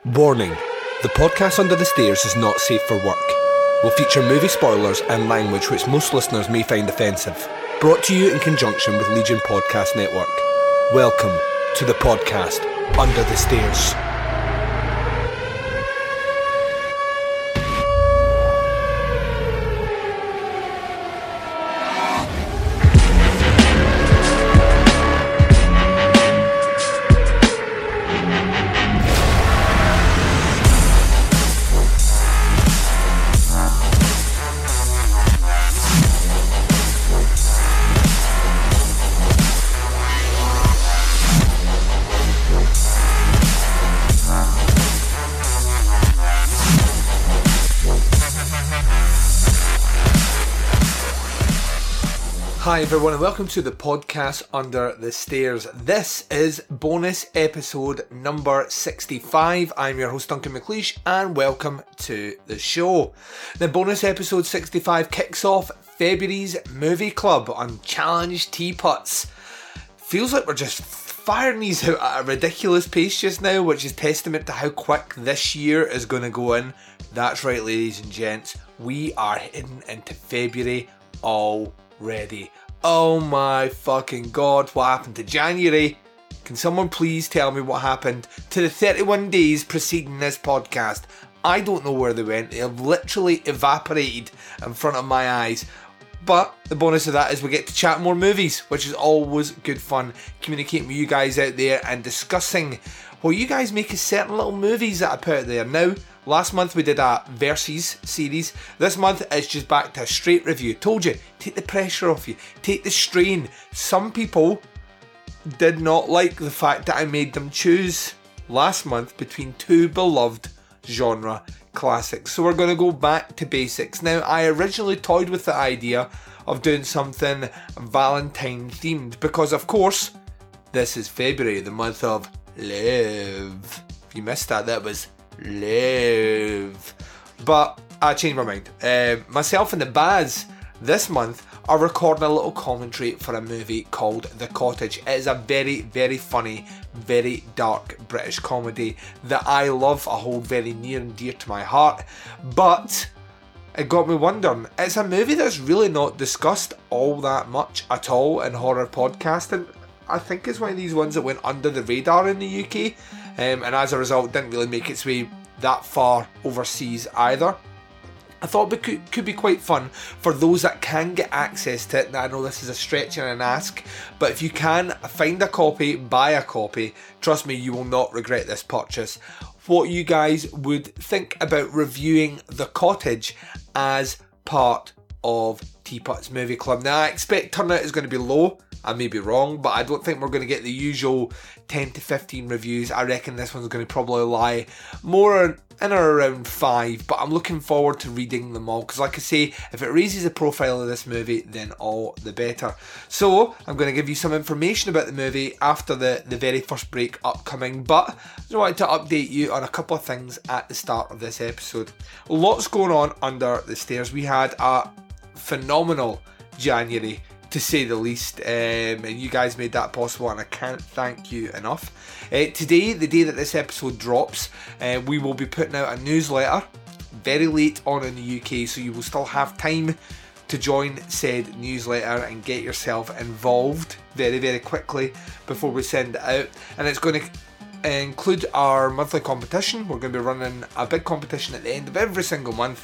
Warning, the podcast Under the Stairs is not safe for work. Will feature movie spoilers and language which most listeners may find offensive. Brought to you in conjunction with Legion Podcast Network. Welcome to the podcast Under the Stairs. Hi everyone and welcome to the podcast Under the Stairs. This is bonus episode number 65. I'm your host Duncan McLeish and welcome to the show. The bonus episode 65 kicks off February's movie club on Challenge Teapots. Feels like we're just firing these out at a ridiculous pace just now, which is testament to how quick this year is going to go in. That's right, ladies and gents, we are heading into February already. Oh my fucking god, what happened to January? Can someone please tell me what happened to the 31 days preceding this podcast? I don't know where they went. They have literally evaporated in front of my eyes. But the bonus of that is we get to chat more movies, which is always good fun. Communicating with you guys out there and discussing what you guys make of certain little movies that I put out there. Now, last month we did a Versus series. This month it's just back to a straight review. Told you, take the pressure off you, take the strain. Some people did not like the fact that I made them choose last month between two beloved genre classics. So we're going to go back to basics. Now, I originally toyed with the idea of doing something Valentine themed because, of course, this is February, the month of love. If you missed that, that was love. But I changed my mind. Myself and the Baz this month are recording a little commentary for a movie called The Cottage. It is a very, very funny, very dark British comedy that I love. I hold very near and dear to my heart. But it got me wondering, it's a movie that's really not discussed all that much at all in horror podcasting. I think it's one of these ones that went under the radar in the UK, and as a result didn't really make its way that far overseas either. I thought it could be quite fun for those that can get access to it. Now, I know this is a stretch and an ask, but if you can find a copy, buy a copy, trust me, you will not regret this purchase. What you guys would think about reviewing The Cottage as part of Teapot's Movie Club. Now, I expect turnout is going to be low. I may be wrong, but I don't think we're going to get the usual 10 to 15 reviews. I reckon this one's going to probably lie more in or around 5, but I'm looking forward to reading them all, because like I say, if it raises the profile of this movie, then all the better. So, I'm going to give you some information about the movie after the very first break upcoming, but I just wanted to update you on a couple of things at the start of this episode. Lots going on under the stairs. We had a phenomenal January, to say the least, and you guys made that possible and I can't thank you enough. Today, the day that this episode drops, we will be putting out a newsletter very late on in the UK, so you will still have time to join said newsletter and get yourself involved very, very quickly before we send it out. And it's going to include our monthly competition. We're going to be running a big competition at the end of every single month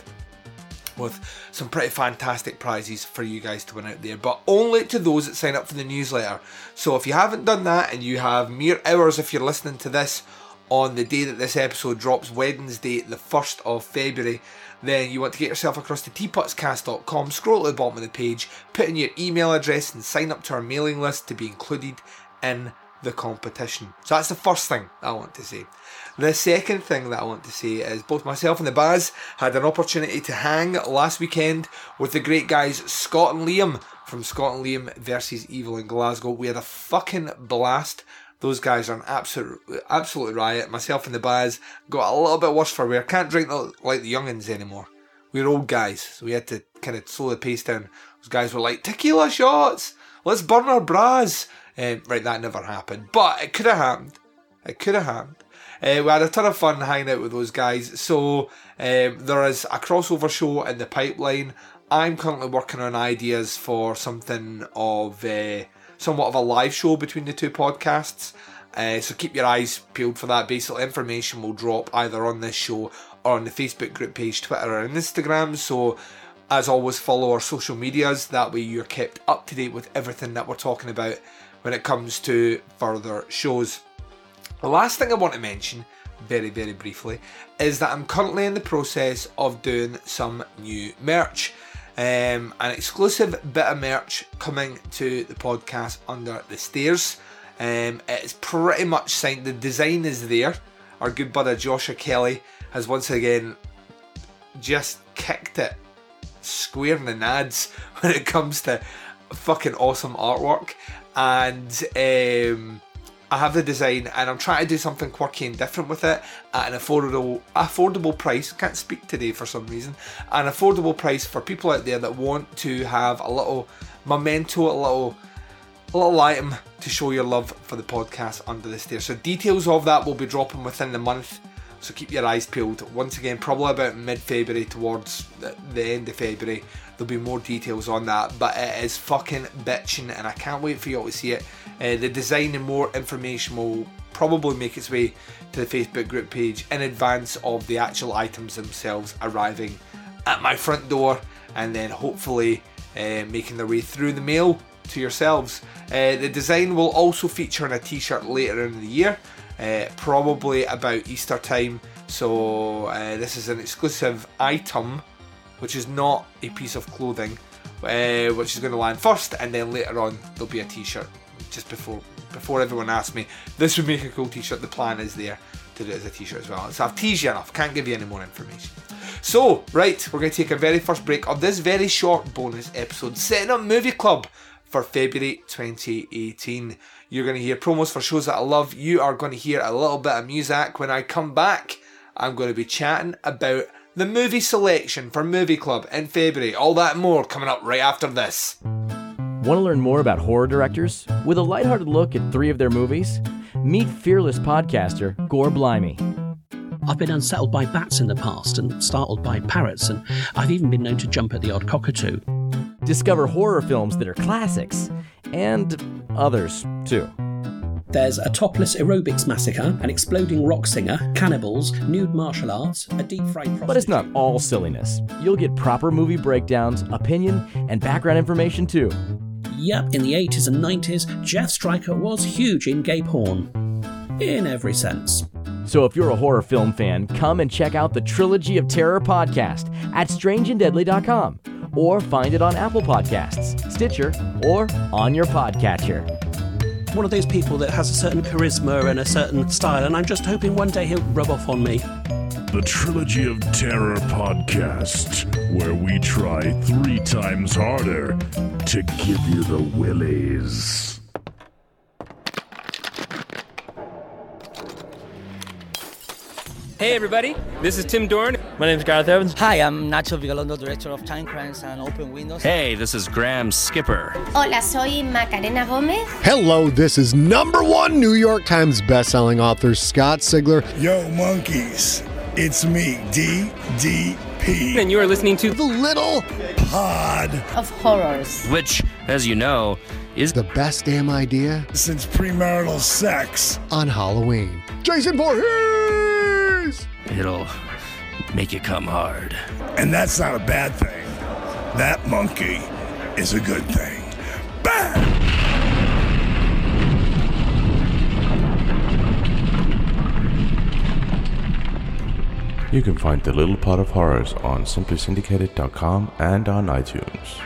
with some pretty fantastic prizes for you guys to win out there, but only to those that sign up for the newsletter. So if you haven't done that and you have mere hours, if you're listening to this on the day that this episode drops, Wednesday the 1st of February, then you want to get yourself across to teapotscast.com, scroll to the bottom of the page, put in your email address and sign up to our mailing list to be included in the competition. So that's the first thing I want to say. The second thing that I want to say is both myself and the Baz had an opportunity to hang last weekend with the great guys Scott and Liam from Scott and Liam versus Evil in Glasgow. We had a fucking blast. Those guys are an absolute riot. Myself and the Baz got a little bit worse for wear. Can't drink like the youngins anymore. We're old guys, so we had to kind of slow the pace down. Those guys were like, tequila shots! Let's burn our bras! Right, that never happened. But it could have happened. It could have happened. We had a ton of fun hanging out with those guys. So there is a crossover show in the pipeline. I'm currently working on ideas for something of somewhat of a live show between the two podcasts. So keep your eyes peeled for that. Basically, information will drop either on this show or on the Facebook group page, Twitter or Instagram. So as always, follow our social medias. That way you're kept up to date with everything that we're talking about when it comes to further shows. The last thing I want to mention, very, very briefly, is that I'm currently in the process of doing some new merch. An exclusive bit of merch coming to the podcast under the stairs. It's pretty much signed. The design is there. Our good buddy Joshua Kelly has once again just kicked it square in the nads when it comes to fucking awesome artwork. And I have the design, and I'm trying to do something quirky and different with it at an affordable price. Can't speak today for some reason. An affordable price for people out there that want to have a little memento, a little item to show your love for the podcast under the stairs. So details of that will be dropping within the month. So keep your eyes peeled. Once again, probably about mid-February towards the end of February, there'll be more details on that. But it is fucking bitching, and I can't wait for you all to see it. The design and more information will probably make its way to the Facebook group page in advance of the actual items themselves arriving at my front door, and then hopefully making their way through the mail to yourselves. The design will also feature in a t-shirt later in the year. Probably about Easter time. So this is an exclusive item, which is not a piece of clothing, which is going to land first, and then later on there'll be a t-shirt. Just before everyone asks me, this would make a cool t-shirt. The plan is there to do it as a t-shirt as well. So I've teased you enough. Can't give you any more information. So right, we're going to take a very first break of this very short bonus episode, setting up Movie Club for February 2018. You're going to hear promos for shows that I love. You are going to hear a little bit of music. When I come back, I'm going to be chatting about the movie selection for Movie Club in February. All that and more coming up right after this. Want to learn more about horror directors? With a lighthearted look at 3 of their movies? Meet fearless podcaster Gore Blimey. I've been unsettled by bats in the past and startled by parrots, and I've even been known to jump at the odd cockatoo. Discover horror films that are classics, and others, too. There's a topless aerobics massacre, an exploding rock singer, cannibals, nude martial arts, a deep-fried prostitute... But it's not all silliness. You'll get proper movie breakdowns, opinion, and background information, too. Yep, in the 80s and 90s, Jeff Stryker was huge in gay porn. In every sense. So if you're a horror film fan, come and check out the Trilogy of Terror podcast at strangeanddeadly.com. Or find it on Apple Podcasts, Stitcher, or on your podcatcher. One of those people that has a certain charisma and a certain style, and I'm just hoping one day he'll rub off on me. The Trilogy of Terror podcast, where we try 3 times harder to give you the willies. Hey everybody, this is Tim Dorn. My name is Gareth Evans. Hi, I'm Nacho Vigalondo, Director of Time Crimes and Open Windows. Hey, this is Graham Skipper. Hola, soy Macarena Gomez. Hello, this is #1 New York Times bestselling author Scott Sigler. Yo, monkeys, it's me, DDP. And you are listening to The Little Pod Of Horrors. Which, as you know, is the best damn idea since premarital sex on Halloween. Jason Voorhees! It'll make you come hard. And that's not a bad thing. That monkey is a good thing. Bam! You can find The Little Pot of Horrors on simplysyndicated.com and on iTunes.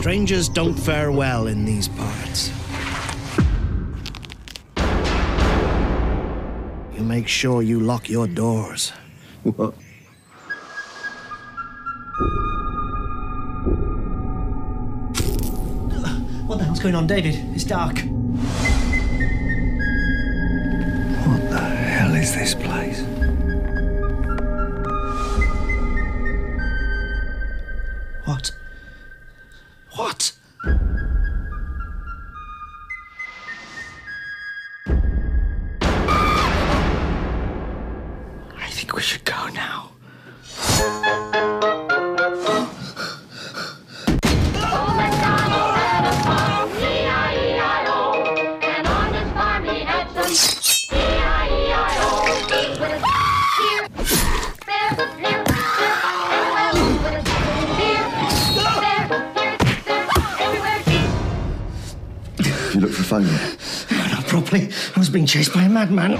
Strangers don't fare well in these parts. You make sure you lock your doors. What? What the hell's going on, David? It's dark. What the hell is this place? What? What? I think we should go now. You look for fun yet? Not properly. I was being chased by a madman.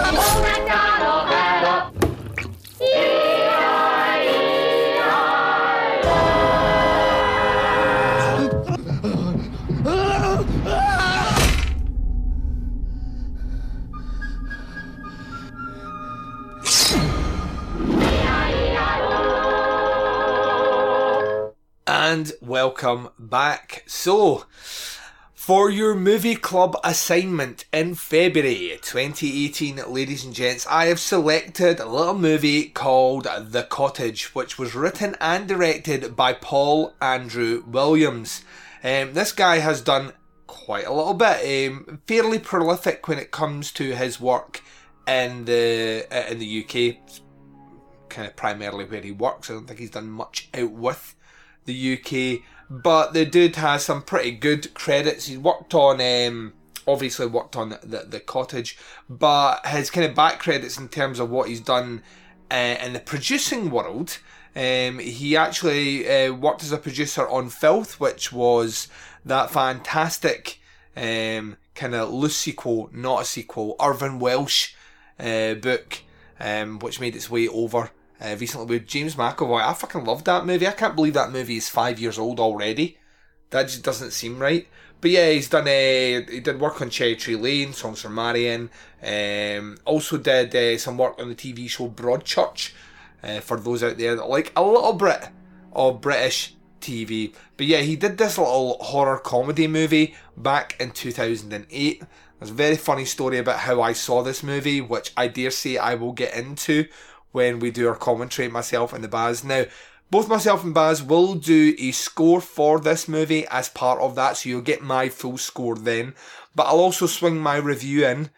And welcome back. So, for your movie club assignment in February 2018, ladies and gents, I have selected a little movie called The Cottage, which was written and directed by Paul Andrew Williams. This guy has done quite a little bit, fairly prolific when it comes to his work in the UK. It's kind of primarily where he works. I don't think he's done much out with the UK, but the dude has some pretty good credits. He's worked on, obviously worked on the Cottage, but his kind of back credits in terms of what he's done in the producing world, he actually worked as a producer on Filth, which was that fantastic kind of loose sequel, not a sequel, Irvine Welsh book, which made its way over recently with James McAvoy. I fucking loved that movie. I can't believe that movie is 5 years old already. That just doesn't seem right. But yeah, he did work on Cherry Tree Lane, Songs for Marion. Also did some work on the TV show Broadchurch, for those out there that like a little bit of British TV. But yeah, he did this little horror comedy movie back in 2008. There's a very funny story about how I saw this movie, which I dare say I will get into when we do our commentary, myself and the Baz. Now, both myself and Baz will do a score for this movie as part of that, so you'll get my full score then. But I'll also swing my review in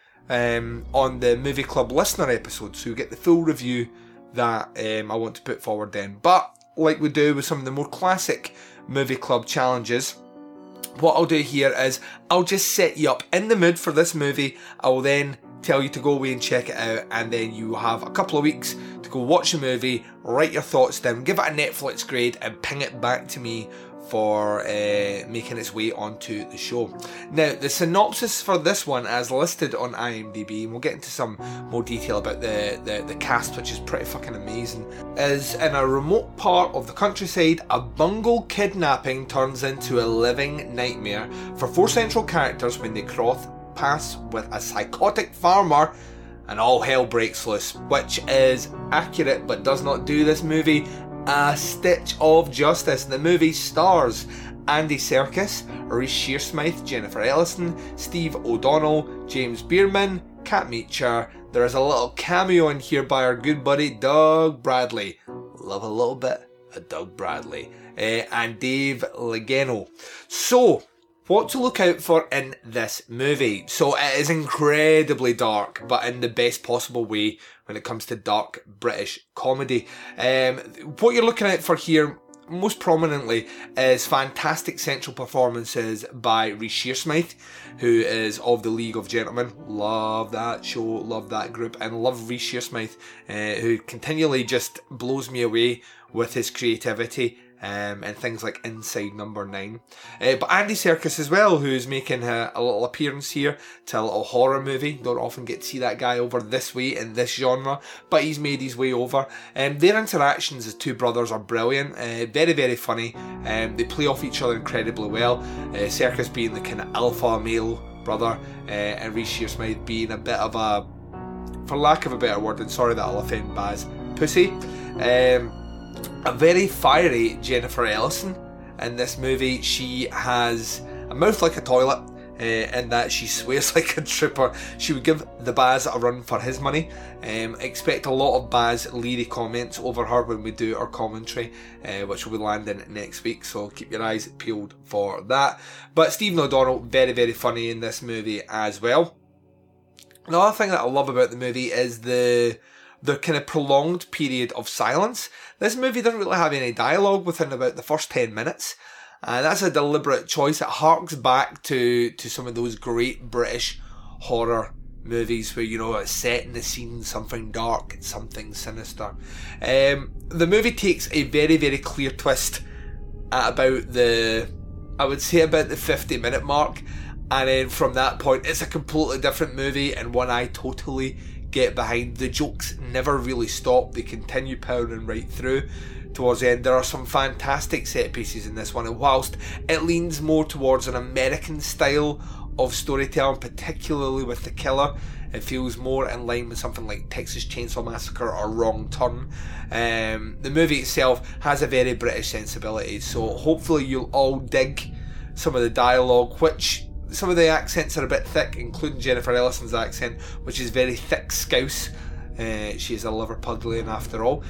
on the Movie Club listener episode, so you'll get the full review that I want to put forward then. But, like we do with some of the more classic Movie Club challenges, what I'll do here is I'll just set you up in the mood for this movie. I will then tell you to go away and check it out, and then you have a couple of weeks to go watch the movie, write your thoughts down, give it a Netflix grade, and ping it back to me for making its way onto the show. Now, the synopsis for this one, as listed on IMDb, and we'll get into some more detail about the cast, which is pretty fucking amazing, is in a remote part of the countryside, a bungle kidnapping turns into a living nightmare for four central characters when they cross paths with a psychotic farmer, and all hell breaks loose, which is accurate but does not do this movie a stitch of justice. The movie stars Andy Serkis, Reece Shearsmith, Jennifer Ellison, Steve O'Donnell, James Bierman, Kat Meacher. There is a little cameo in here by our good buddy Doug Bradley. Love a little bit of Doug Bradley. And Dave Legeno. So, what to look out for in this movie. So it is incredibly dark, but in the best possible way when it comes to dark British comedy. What you're looking out for here, most prominently, is fantastic central performances by Reece Shearsmith, who is of the League of Gentlemen. Love that show, love that group, and love Reece Shearsmith, who continually just blows me away with his creativity and things like Inside Number 9. But Andy Serkis as well, who's making a little appearance here to a little horror movie. Don't often get to see that guy over this way in this genre, but he's made his way over. Their interactions as two brothers are brilliant, very, very funny. They play off each other incredibly well. Serkis being the kind of alpha male brother, and Reece Shearsmith being a bit of a, for lack of a better word, and sorry that I'll offend Baz, pussy. A very fiery Jennifer Ellison in this movie. She has a mouth like a toilet, in that she swears like a trooper. She would give the Baz a run for his money. Expect a lot of Baz leery comments over her when we do our commentary, which will be landing next week, so keep your eyes peeled for that. But Stephen O'Donnell, very, very funny in this movie as well. Another thing that I love about the movie is the kind of prolonged period of silence. This movie doesn't really have any dialogue within about the first 10 minutes. And that's a deliberate choice. It harks back to some of those great British horror movies where, you know, it's set in the scene, something dark, something sinister. The movie takes a very, very clear twist at about the 50-minute mark. And then from that point, it's a completely different movie and one I totally get behind. The jokes never really stop. They continue powering right through. Towards the end, there are some fantastic set pieces in this one, and whilst it leans more towards an American style of storytelling, particularly with the killer, it feels more in line with something like Texas Chainsaw Massacre or Wrong Turn. The movie itself has a very British sensibility, so hopefully you'll all dig some of the dialogue, which some of the accents are a bit thick, including Jennifer Ellison's accent, which is very thick Scouse. She is a Liverpudlian after all.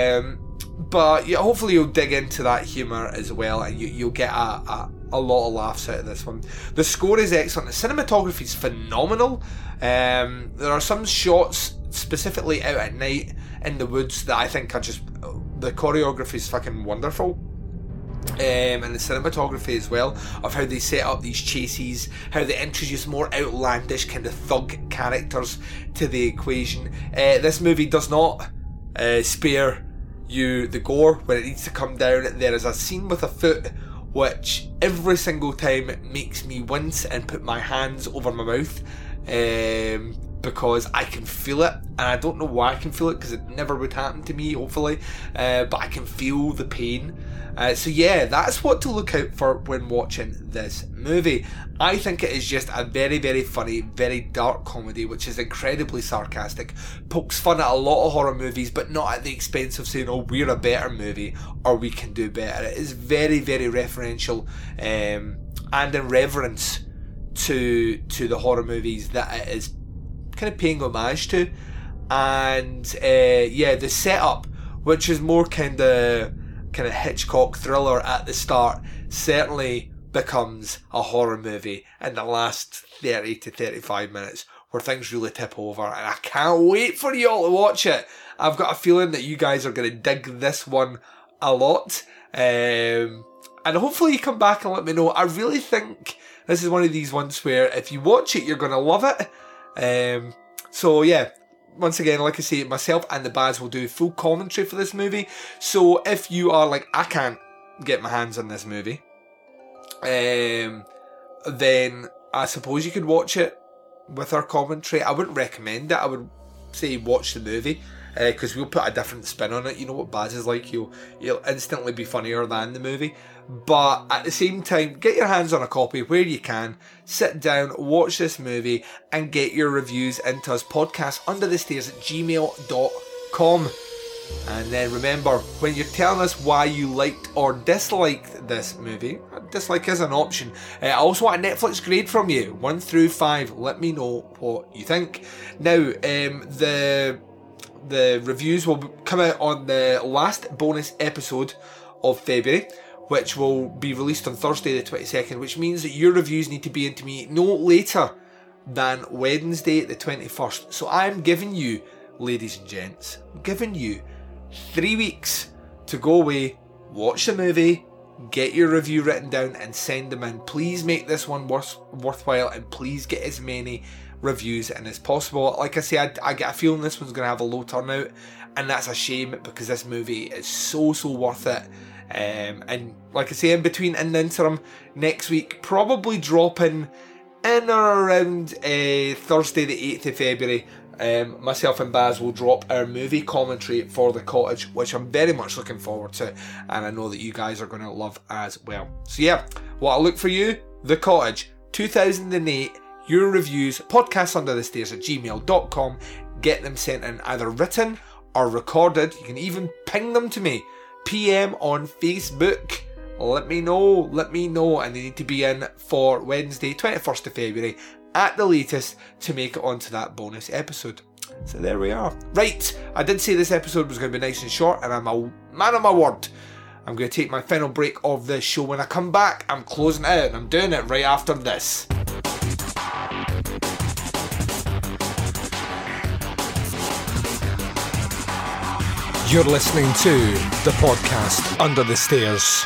But yeah, hopefully you'll dig into that humour as well, and you'll get a lot of laughs out of this one. The score is excellent. The cinematography is phenomenal. There are some shots specifically out at night in the woods that I think are just, the choreography is fucking wonderful. And the cinematography as well, of how they set up these chases, how they introduce more outlandish kind of thug characters to the equation. This movie does not spare you the gore when it needs to come down. There is a scene with a foot which every single time makes me wince and put my hands over my mouth, because I can feel it, and I don't know why I can feel it, because it never would happen to me, hopefully, but I can feel the pain. So yeah, that's what to look out for when watching this movie. I think it is just a very, very funny, very dark comedy, which is incredibly sarcastic, pokes fun at a lot of horror movies, but not at the expense of saying, oh, we're a better movie, or we can do better. It is very, very referential, and in reverence to the horror movies that it is kind of paying homage to. And yeah, the setup, which is more kind of Hitchcock thriller at the start, certainly becomes a horror movie in the last 30 to 35 minutes, where things really tip over, and I can't wait for you all to watch it. I've got a feeling that you guys are going to dig this one a lot, and hopefully you come back and let me know. I really think this is one of these ones where if you watch it, you're going to love it. So yeah, once again, like I say, myself and the Baz will do full commentary for this movie. So if you are like, I can't get my hands on this movie, then I suppose you could watch it with our commentary. I wouldn't recommend it. I would say watch the movie, because we'll put a different spin on it. You know what Baz is like, you'll instantly be funnier than the movie. But at the same time, get your hands on a copy where you can, sit down, watch this movie, and get your reviews into us, podcastunderthestairs@gmail.com. And then remember, when you're telling us why you liked or disliked this movie, dislike is an option. I also want a Netflix grade from you, 1 through 5. Let me know what you think. Now, the reviews will come out on the last bonus episode of February, which will be released on Thursday the 22nd, which means that your reviews need to be into me no later than Wednesday the 21st. So I'm giving you, ladies and gents, I'm giving you 3 weeks to go away, watch the movie, get your review written down and send them in. Please make this one worthwhile, and please get as many reviews in as possible. Like I say, I get a feeling this one's going to have a low turnout, and that's a shame, because this movie is so worth it. And like I say, in between, in the interim, next week, probably dropping in or around Thursday the 8th of February, myself and Baz will drop our movie commentary for The Cottage, which I'm very much looking forward to, and I know that you guys are going to love as well. So yeah, what I look for you, The Cottage, 2008, your reviews, podcastunderthestairs@gmail.com. Get them sent in either written or recorded. You can even ping them to me, PM on Facebook. Let me know, and they need to be in for Wednesday, 21st of February, at the latest, to make it onto that bonus episode. So there we are. Right, I did say this episode was going to be nice and short, and I'm a man of my word. I'm going to take my final break of this show. When I come back, I'm closing it out, and I'm doing it right after this. You're listening to the podcast Under the Stairs.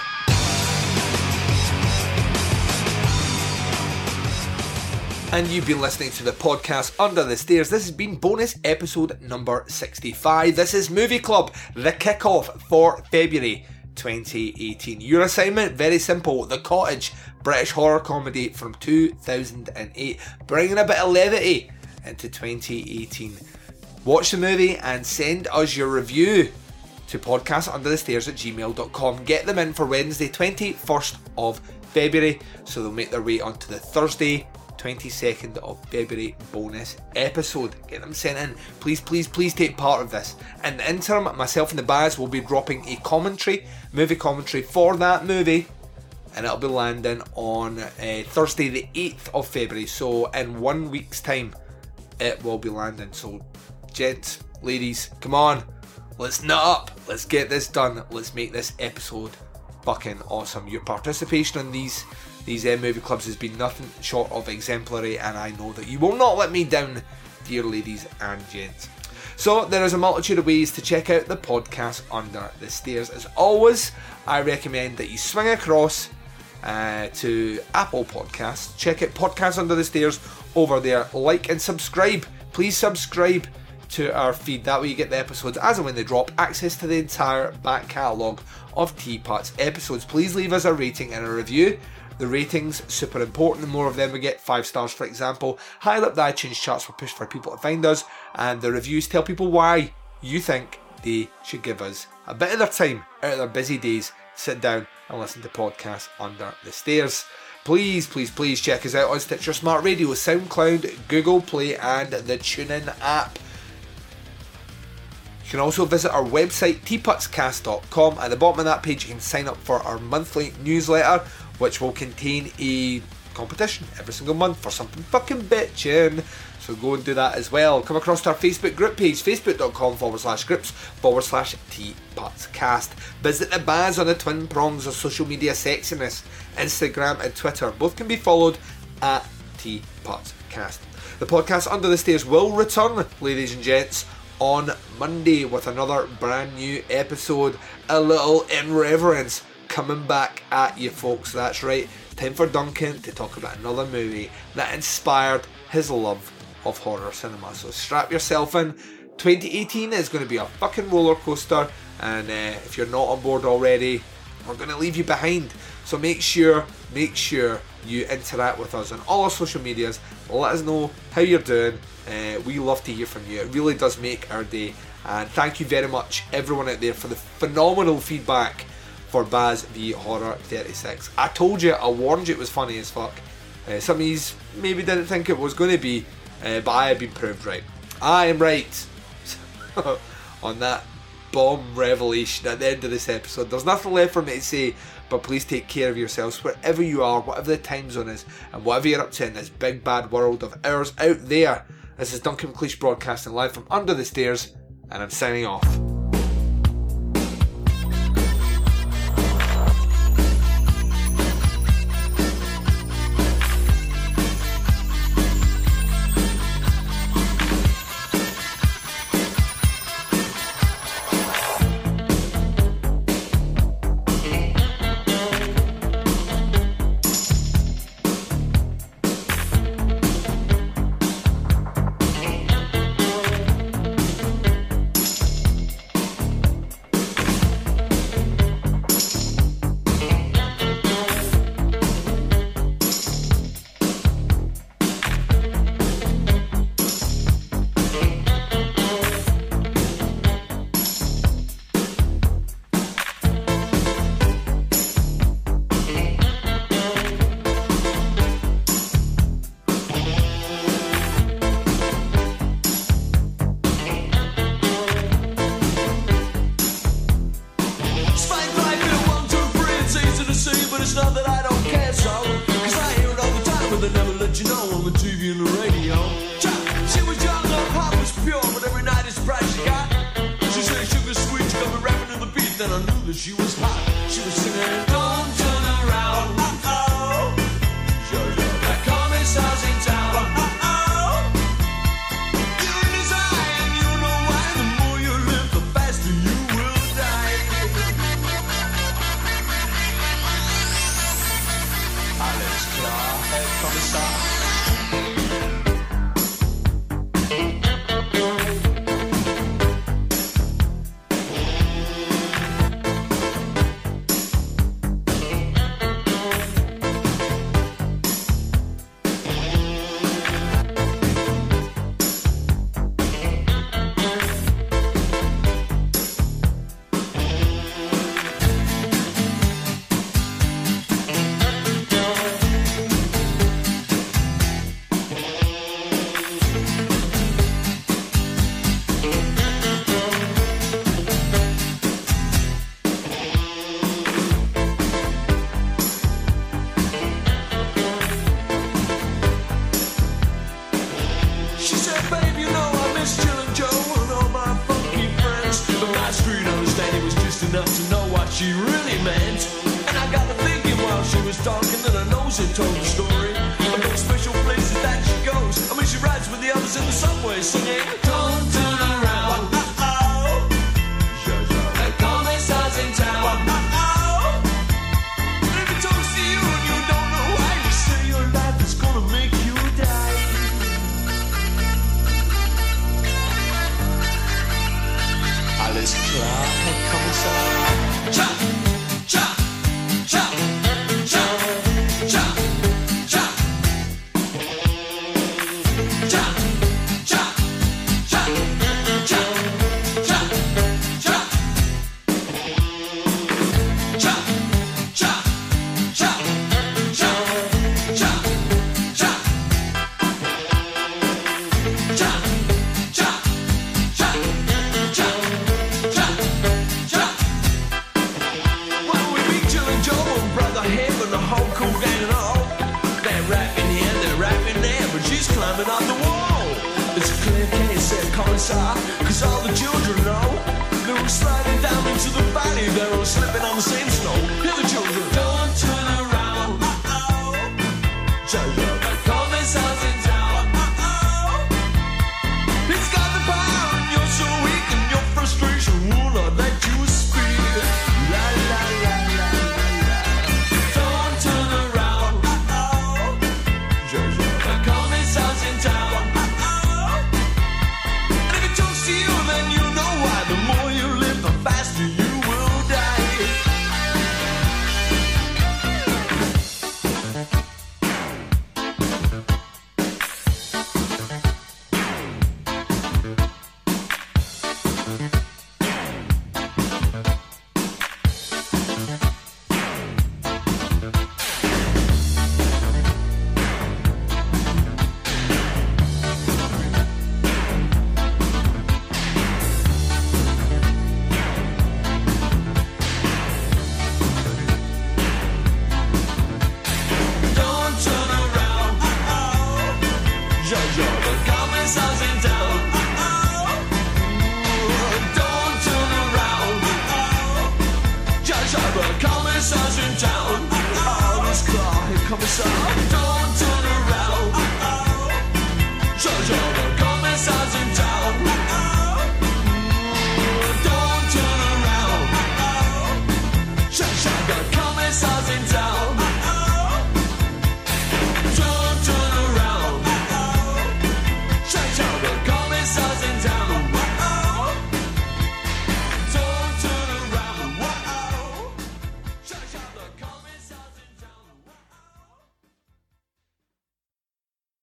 And you've been listening to the podcast Under the Stairs. This has been bonus episode number 65. This is Movie Club, the kickoff for February 2018. Your assignment, very simple. The Cottage, British horror comedy from 2008, bringing a bit of levity into 2018. Watch the movie and send us your review to podcastunderthestairs@gmail.com. Get them in for Wednesday, 21st of February, so they'll make their way onto the Thursday, 22nd of February bonus episode. Get them sent in. Please, please, please take part of this. In the interim, myself and the Baz will be dropping a movie commentary for that movie, and it'll be landing on Thursday the 8th of February, so in 1 week's time it will be landing. So gents, ladies, come on, let's nut up, let's get this done, let's make this episode fucking awesome. Your participation on these movie clubs has been nothing short of exemplary, and I know that you will not let me down, dear ladies and gents. So there is a multitude of ways to check out the podcast Under the Stairs. As always, I recommend that you swing across to Apple Podcasts, check out Podcast Under the Stairs over there, like and subscribe. Please subscribe to our feed, that way you get the episodes as and when they drop, access to the entire back catalogue of Teapot's episodes. Please leave us a rating and a review. The ratings, super important. The more of them we get, 5 stars for example, higher up the iTunes charts for push for people to find us, and the reviews tell people why you think they should give us a bit of their time out of their busy days, sit down and listen to podcasts Under the Stairs. Please, please, please check us out on Stitcher Smart Radio, SoundCloud, Google Play and the TuneIn app. You can also visit our website, teapotscast.com. At the bottom of that page you can sign up for our monthly newsletter, which will contain a competition every single month for something fucking bitchin'. So go and do that as well. Come across to our Facebook group page, facebook.com/groups/teapotscast. Visit the Baz on the twin prongs of social media sexiness, Instagram and Twitter. Both can be followed at teapotscast. The podcast Under the Stairs will return, ladies and gents, on Monday with another brand new episode. A little irreverence coming back at you folks. That's right, time for Duncan to talk about another movie that inspired his love of horror cinema. So strap yourself in. 2018 is going to be a fucking roller coaster, and if you're not on board already, we're going to leave you behind. So make sure you interact with us on all our social medias. Let us know how you're doing. We love to hear from you. It really does make our day. And thank you very much everyone out there for the phenomenal feedback for Baz v Horror 36. I told you, I warned you it was funny as fuck. Some of you maybe didn't think it was going to be, but I have been proved right. I am right on that bomb revelation at the end of this episode. There's nothing left for me to say, but please take care of yourselves wherever you are, whatever the time zone is, and whatever you're up to in this big bad world of ours out there. This is Duncan McLeish broadcasting live from Under the Stairs, and I'm signing off. klar, Herr Kommissar. Cause all the children know they're sliding down into the valley, they're all slipping on the same snow.